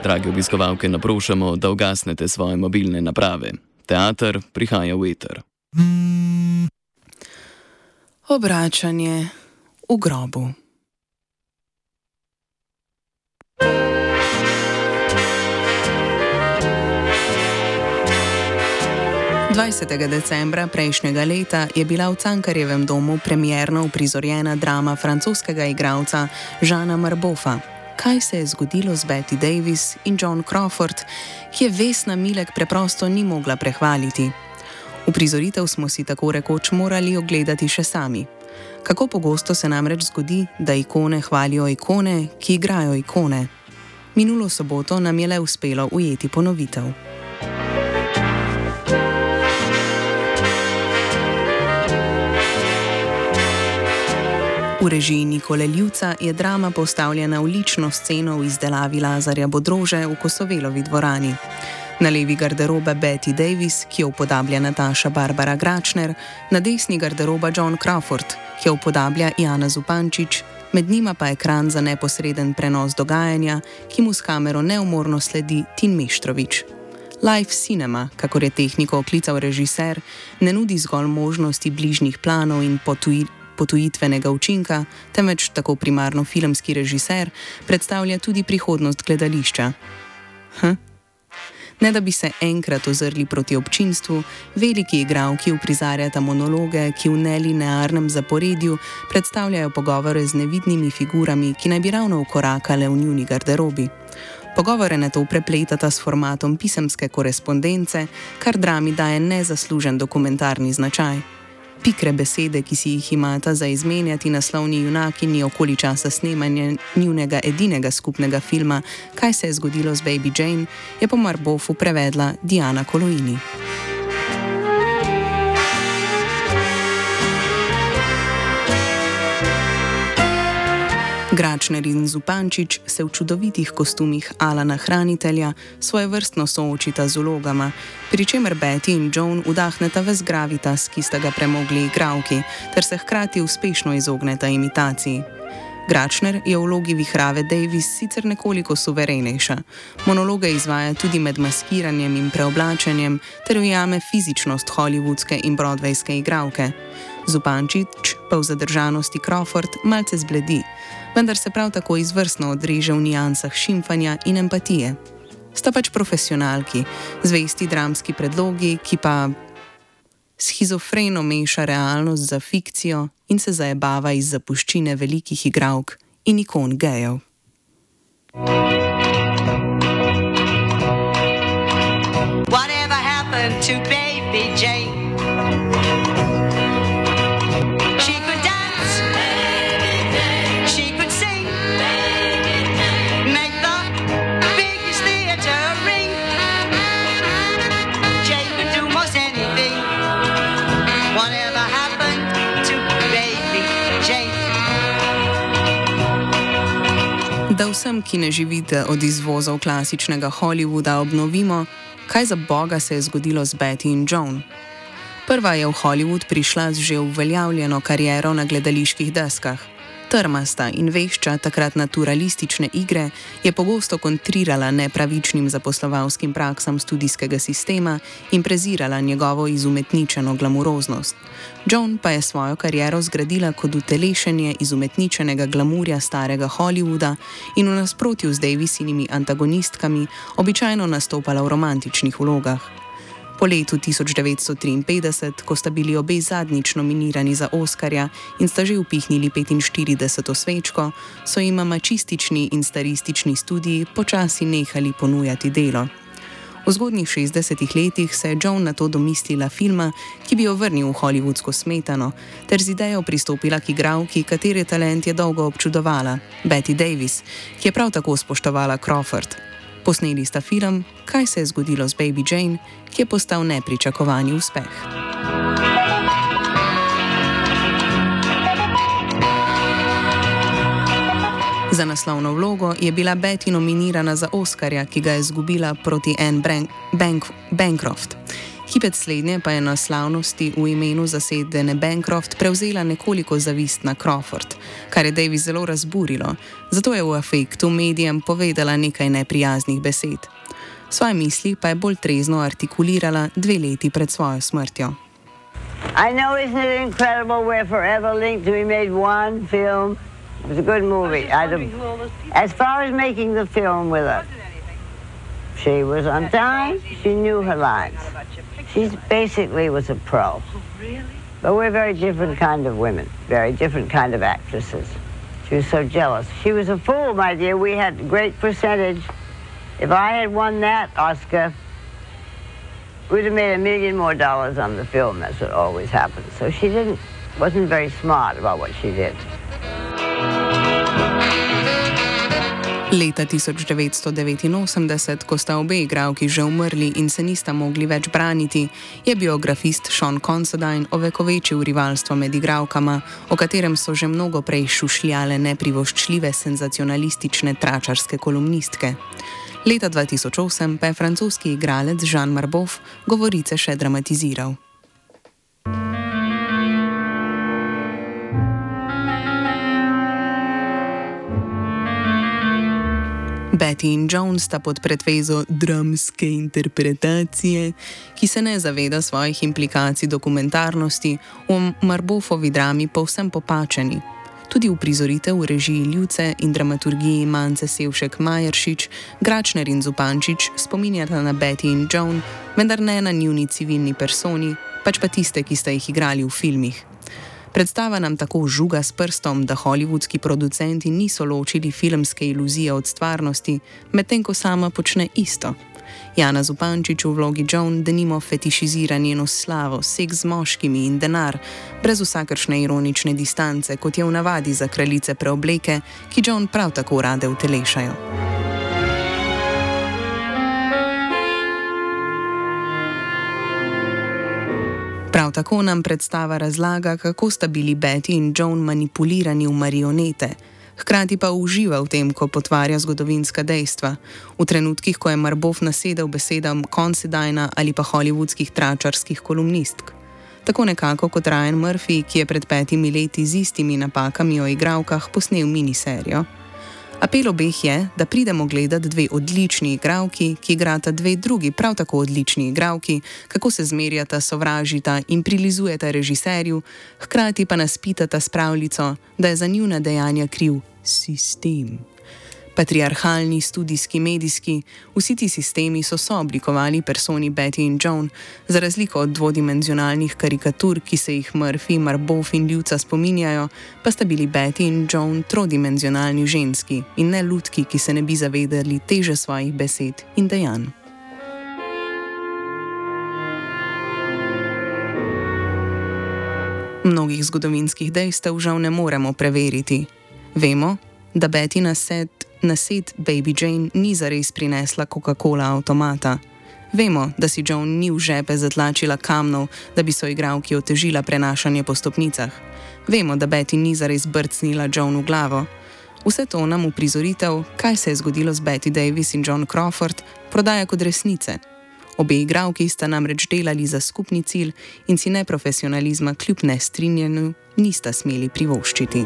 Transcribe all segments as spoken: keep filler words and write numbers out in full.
Dragi obiskovalke, naprošamo, da ugasnete svoje mobilne naprave. Teater prihaja v eter. Obračanje v grobu. dvajsetega decembra prejšnjega leta je bila v Cankarjevem domu premierno uprizorjena drama francoskega igralca Jeana Marbofa. Kaj se je zgodilo z Betty Davis in Joan Crawford, ki je Vesna Milek preprosto ni mogla prehvaliti. Uprizoritev smo si tako rekoč morali ogledati še sami. Kako pogosto se namreč zgodi, da ikone hvalijo ikone, ki igrajo ikone. Minulo soboto nam je le uspelo ujeti ponovitev. V režiji Nikole Ljivca je drama postavljena v lično sceno v izdelavi Lazarja Bodrože v Kosovelovi dvorani. Na levi garderoba Betty Davis, ki jo upodablja Nataša Barbara Gračner, na desni garderoba Joan Crawford, ki jo upodablja Jana Zupančič, med njima pa ekran za neposreden prenos dogajanja, ki mu s kamero neumorno sledi Tin Meštrović. Live cinema, kakor je tehniko oklical režiser, ne nudi zgolj možnosti bližnjih planov in potuj potujitvenega učinka, temveč tako primarno filmski režiser predstavlja tudi prihodnost gledališča. Hm? Ne da bi se enkrat ozrli proti občinstvu, veliki igralki uprizarjata monologe, ki v nelinearnem zaporedju predstavljajo pogovore z nevidnimi figurami, ki naj bi ravno ukorakale v njuni garderobi. Pogovore nato prepletata s formatom pisemske korespondence, kar drami daje nezaslužen dokumentarni značaj. Pikre besede, ki si jih imata za izmenjati naslovni junakinji okoli časa snemanja njunega edinega skupnega filma Kaj se je zgodilo z Baby Jane, je po Marbofu prevedla Diana Koloini. Gračner in Zupančič se v čudovitih kostumih Alana Hranitelja svojevrstno soočita z vlogama, pri čemer Betty in Joan vdahneta ves gravitas, ki sta ga premogli igralki, ter se hkrati uspešno izogneta imitaciji. Gračner je v vlogi vihrave Davis sicer nekoliko suverenejša. Monologe izvaja tudi med maskiranjem in preoblačenjem ter ujame fizičnost hollywoodske in broadwayske igralke. Zupančič pa v zadržanosti Crawford malce zbledi, vendar se prav tako izvrstno odreže v nijansah šimfanja in empatije. Sta pač profesionalki, zvesti dramski predlogi, ki pa shizofreno meša realnost za fikcijo in se zajebava iz zapuščine velikih igralk in ikon gejev. Whatever happened to Baby Jane? She could dance, she could sing, make the biggest theater ring. Jane could do most anything. Whatever happened to Baby Jane? Da vsem, ki ne živite od izvozov klasičnega Hollywooda, obnovimo, kaj za boga se je zgodilo z Betty in Joan. Prva je v Hollywood prišla z že uveljavljeno kariero na gledaliških deskah. Trmasta in vešča takrat naturalistične igre je pogosto kontrirala nepravičnim zaposlovalskim praksam studijskega sistema in prezirala njegovo izumetničeno glamuroznost. Joan pa je svojo kariero zgradila kot utelešenje izumetničenega glamurja starega Hollywooda in v nasprotju z Davisinimi antagonistkami običajno nastopala v romantičnih vlogah. Po letu tisoč devetsto triinpetdeset, ko sta bili obe zadnjič nominirani za Oskarja in sta že upihnili petinštirideseto svečko, so jima mačistični in staristični studiji počasi nehali ponujati delo. V zgodnjih šestdesetih letih se je Joan nato domislila filma, ki bi jo vrnil v hollywoodsko smetano, ter z idejo pristopila k igralki, katere talent je dolgo občudovala, Betty Davis, ki je prav tako spoštovala Crawford. Posneli sta film Kaj se je zgodilo z Baby Jane, ki je postal nepričakovani uspeh. Za naslovno vlogo je bila Betty nominirana za Oskarja, ki ga je izgubila proti Anne Bank Bancroft, Kipec slednje pa je na slavnosti v imenu zasedene Bancroft prevzela nekoliko zavistna Crawford, kar je Davis zelo razburilo, zato je v afektu medijem povedala nekaj neprijaznih besed. Svoje misli pa je bolj trezno artikulirala dve leti pred svojo smrtjo. I know, isn't it incredible we're forever linked? We made one film. It was a good movie. I don't, as far as making the film with her, she was on time. She knew her lines. She basically was a pro. But we're very different kind of women, very different kind of actresses. She was so jealous. She was a fool, my dear. We had a great percentage. If I had won that Oscar, we'd have made a million more dollars on the film. That's what always happens. So she didn't, wasn't very smart about what she did. Leta tisoč devetsto devetinosemdeset, ko sta obe igralki že umrli in se nista mogli več braniti, je biografist Sean Considine ovekovečil rivalstvo med igralkama, o katerem so že mnogo prej šušljale neprivoščljive senzacionalistične tračarske kolumnistke. Leta dva tisoč osem pa je francoski igralec Jean Marbouf govorice še dramatiziral. Betty in Joan sta pod pretvezo dramske interpretacije, ki se ne zaveda svojih implikacij dokumentarnosti, v Marboufovi drami povsem popačeni. Tudi uprizoritev v režiji Ljubce in dramaturgiji Mance Sevšek Majeršič, Gračner in Zupančič spominjata na Betty in Joan, vendar ne na njuni civilni personi, pač pa tiste, ki sta jih igrali v filmih. Predstava nam tako žuga s prstom, da hollywoodski producenti niso ločili filmske iluzije od stvarnosti, medtem ko sama počne isto. Jana Zupančič v vlogi Joan denimo fetišizira njeno slavo, seks z moškimi in denar, brez vsakršne ironične distance, kot je v navadi za kraljice preobleke, ki Joan prav tako rade utelešajo. Prav tako nam predstava razlaga, kako sta bili Betty in Joan manipulirani v marionete, hkrati pa uživa v tem, ko potvarja zgodovinska dejstva, v trenutkih, ko je Marbouf nasedel besedam Considina ali pa hollywoodskih tračarskih kolumnistk. Tako nekako kot Ryan Murphy, ki je pred petimi leti z istimi napakami o igralkah posnel miniserijo. Apel obeh je, da pridemo gledat dve odlični igralki, ki igrata dve drugi prav tako odlični igralki, kako se zmerjata, sovražita in prilizujeta režiserju, hkrati pa nas pitata s pravljico, da je za njuna dejanja kriv sistem. Patriarhalni, studijski, medijski, vsi ti sistemi so sooblikovali personi Betty in Joan, za razliko od dvodimenzionalnih karikatur, ki se jih Murphy, Marbouf in Ljubca spominjajo, pa sta bili Betty in Joan trodimenzionalni ženski in ne lutki, ki se ne bi zavedali teže svojih besed in dejanj. Mnogih zgodovinskih dejstev žal ne moremo preveriti. Vemo, da Betty na set Na set Baby Jane ni zares prinesla Coca-Cola avtomata. Vemo, da si Joan ni v žepe zatlačila kamnov, da bi so igralki otežila prenašanje po stopnicah. Vemo, da Betty ni zares brcnila Joan v glavo. Vse to nam uprizoritev, kaj se je zgodilo z Betty Davis in Joan Crawford, prodaja kot resnice. Obe igralki sta namreč delali za skupni cilj in si neprofesionalizma kljub nestrinjanju nista smeli privoščiti.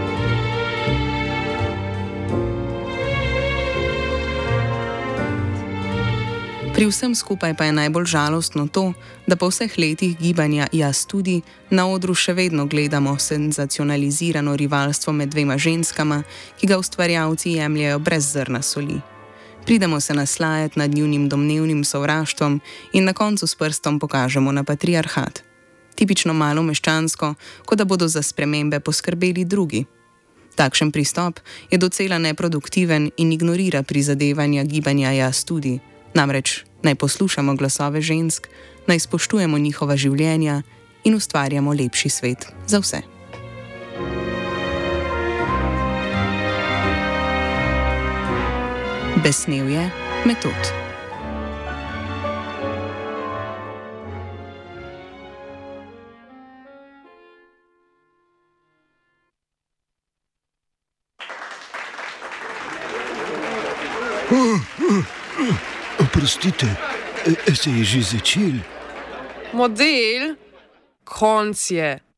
Pri vsem skupaj pa je najbolj žalostno to, da po vseh letih gibanja Jaz tudi na odru še vedno gledamo senzacionalizirano rivalstvo med dvema ženskama, ki ga ustvarjalci jemljajo brez zrna soli. Pridemo se naslajati nad njunim domnevnim sovraštvom in na koncu s prstom pokažemo na patriarhat. Tipično malo meščansko, kot da bodo za spremembe poskrbeli drugi. Takšen pristop je docela neproduktiven in ignorira prizadevanja gibanja Jaz tudi. Namreč naj poslušamo glasove žensk, naj spoštujemo njihova življenja in ustvarjamo lepši svet za vse. Besnel je Metod. Oprostite, se je že začel? Model? Konc je.